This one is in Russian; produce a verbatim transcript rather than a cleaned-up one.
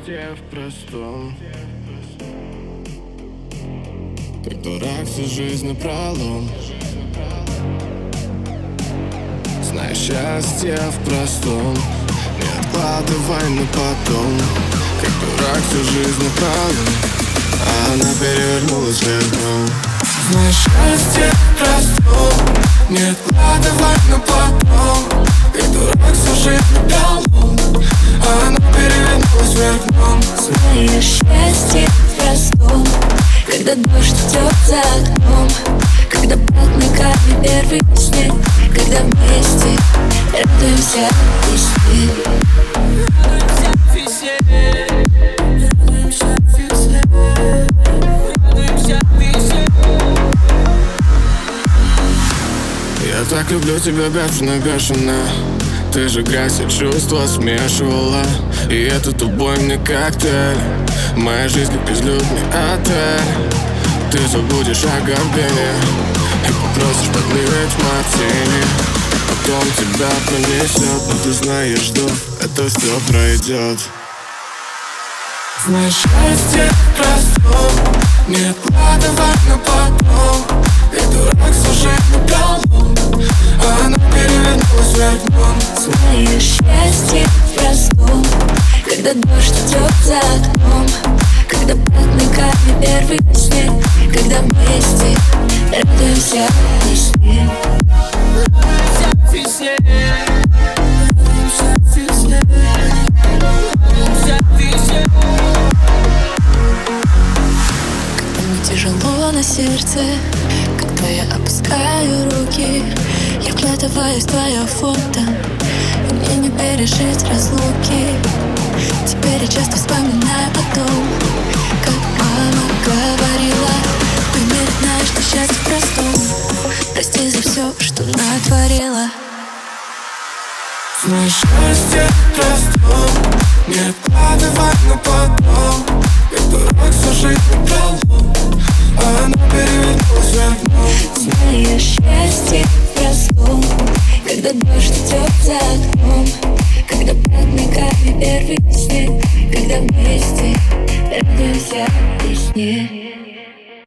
счастье в простом. Как дурак всю жизнь напролом. Знаешь, счастье в простом. Не откладывай на потом. Как дурак всю жизнь напролом, а она перевернулась вверх дном. Знаешь, счастье в простом. Не откладывай на потом. Как дурак всю жизнь напролом, а она перевернулась вверх дном. Знаешь, счастье в простом. Когда дождь идет за окном, когда под ногами первый снег, когда вместе радуемся весне. Радуемся весне. Радуемся весне. Радуемся весне. Я так люблю тебя бешено, бешено. Ты же грязь и чувства смешивала, и этот убой мне коктейль. Моя жизнь как безлюдный отель. Ты забудешь о гордыне и попросишь подливать мартини. Потом тебя пронесет, но ты знаешь, что это все пройдет. Знаешь, счастье в простом. Не откладывай на потом. Как дурак всю жизнь напролом, а она перевернулась вверх дном. Знаешь, счастье в простом. Когда дождь идет за окном, когда под ногами первый снег, когда вместе радуемся весне. Радуемся весне. Радуемся весне. Радуемся весне. Когда мне тяжело на сердце, когда я опускаю руки, я вглядываюсь в твое фото, и мне не пережить разлуки. Теперь я часто вспоминаю о том, как мама говорила: пойми, знаешь, что счастье в простом. Прости за все, что натворила. Знаешь, счастье в простом. Не откладывай на потом. Как дурак всю жизнь напролом, а она перевернулась вверх дном. Знаешь, счастье в простом. Когда дождь идет за окном, когда под ногами первый снег, когда вместе радуемся весне.